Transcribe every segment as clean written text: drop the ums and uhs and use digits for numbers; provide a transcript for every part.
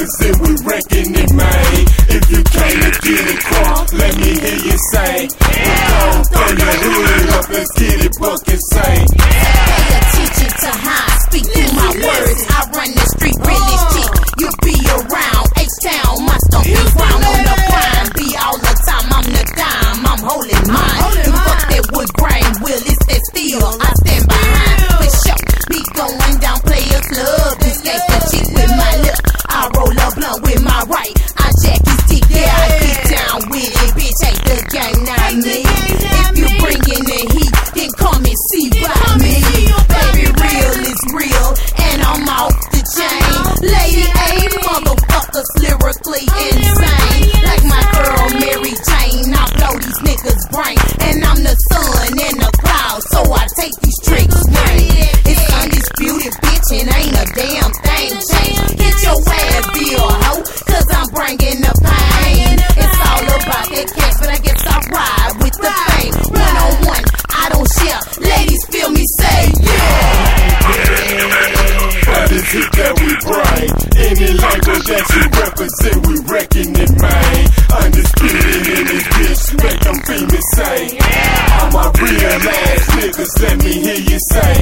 represent, we wrecking it, man. If you came to get it crunk, let me hear you say, we're gon' throw your hood up, let's get it bucket say. Pay attention to how I speak through my words. I run the street, really shit. You be around H-Town, my stuff is round on the grind. Be all the time, I'm the dime, I'm holding mine. You fuck that wood grain, will it's that steel I stand behind. For sure, be going down Players Club. You skate the chick with my lip, I roll a blunt with my right. I jack his stick, yeah, I get down with it. Bitch, hate the gang, not me. If you bring in the heat, then come and see by me. Baby, real is real, and I'm off the chain. Lady A, motherfuckers lyrically insane. Like my girl Mary Jane, I blow these niggas' brain. And I'm the sun in the clouds, so I take these tricks rain. It's undisputed, bitch, and ain't a damn thing changed. Get your ass bill, hoe, cause I'm bringing the pain. It's all about that cash, but I guess I ride with the fame. One-on-one, I don't share. Ladies, feel me say, yeah. But it's it that we bring. Any language that you represent, we wrecking it, man. Undisputed in this bitch, make them famous say, I'm a real ass niggas, let me hear you say.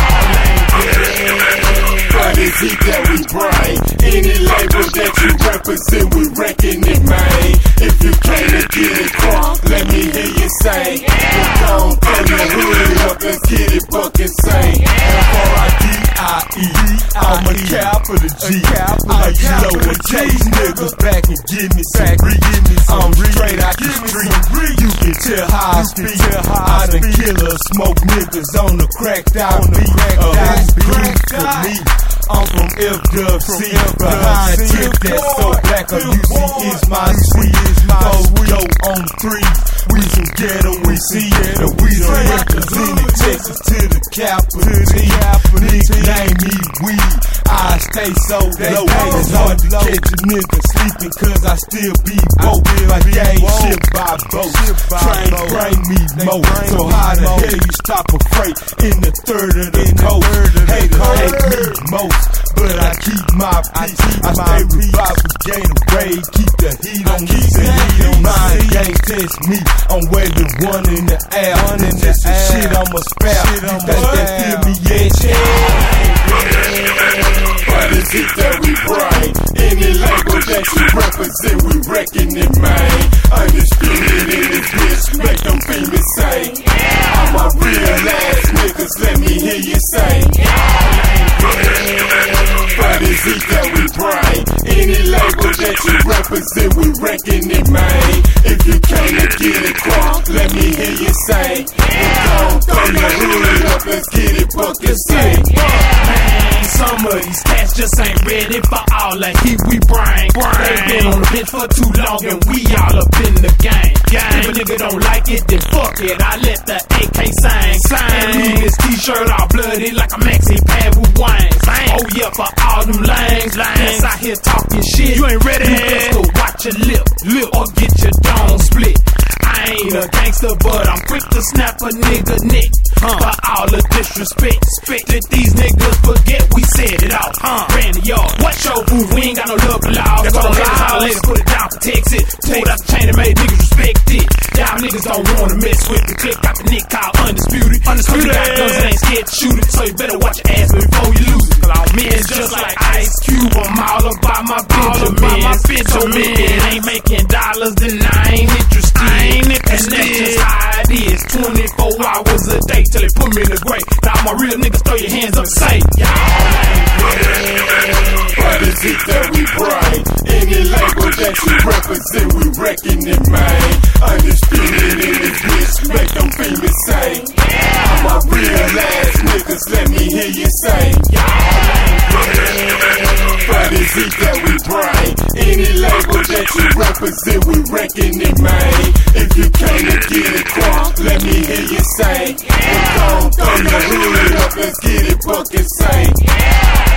But it's it that we bring. Any language that you represent, we wrecking it, man. If you came to get it crunk, let me hear you say, we're gon' throw your hood up, let's get it bucket say. F-R-I-D-I-E, I'm a capital G. I know what chase niggas back and give me some reach. I'm straight out the street. You can tell how I speak. I done kill or smoke niggas on the cracked out beat. Who's good for me? I'm from FWC, behind tip that's so black. A UC is my sweet. Yo on three, we some ghetto we see, and we done represented Texas to the capital T. Nickname me weed, I stay so low. It's hard to catch a nigga sleeping, cause I still be woke. My gang ship by boat, train bring me more. So how the hell you stop a freight in the third of the coast? Haters hate me most, but I keep my peace. I stay revived with Gatorade, keep the heat on me. My gang test me, I'm way the one in the air. And that's some shit I'ma spare. That's that feel me, yeah. But it's it that we bring. Any language that you represent, we wrecking it, man. Undisputed in this bitch, make them famous say, I'm a real ass niggas, let me hear you say. But it's it that we bring. Any language that you represent, we wrecking it, man. If you came to get it crunk, let me hear you say, we're gon' throw your hood up, let's get it bucket say. Some of these cats just ain't ready for all the heat we bring. They been on the bench for too long and we all up in the game. If a nigga don't like it, then fuck it, I let the AK sing. And leave his t-shirt all bloody like a maxi pad with wings. Oh yeah, for all them lames that's out here talking shit. You ain't ready, you best go watch your lip or get your dome split. I ain't a gangster, but I'm quick to snap a nigga neck. For all the disrespect, that these niggas forget we said it out. Ran the yard, what's your boo? We ain't got no love for loud. That's all I let's put it down for Texas. Pulled out the chain and made niggas respect it. Y'all niggas don't wanna mess with the click. Got the nick called Undisputed. Undisputed got guns and ain't scared to shoot it. So you better watch your ass before you lose it. Cause all men just like Ice Cube. I'm all about my Benjamin. It ain't making dollars, then I ain't interested. And that's just how it is. 24 hours a day till they put me in the grave. Now all my real niggas throw your hands up and say, but it's it that we bring. Any language that you represent, we wrecking it, man. Undisputed in this bitch, make them famous say, I'm a real ass niggas, let me hear you say. But it's it that we bring. Any language that you represent, we wrecking it, man. If you came to get it crunk, let me hear you say, we're gon' throw your hood up, let's get it bucket say.